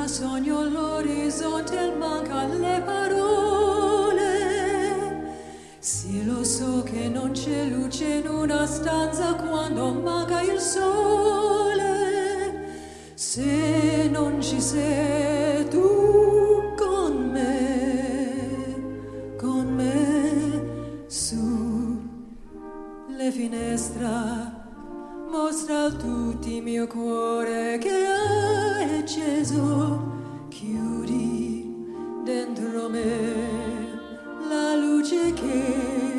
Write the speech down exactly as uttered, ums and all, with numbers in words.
sogno l'orizzonte, manca le parole. Sì, lo so che non c'è luce in una stanza quando manca il sole. Se non ci sei tu con me, con me, su le finestre mostra a tutti il mio cuore che è acceso. Chiudi dentro me la luce che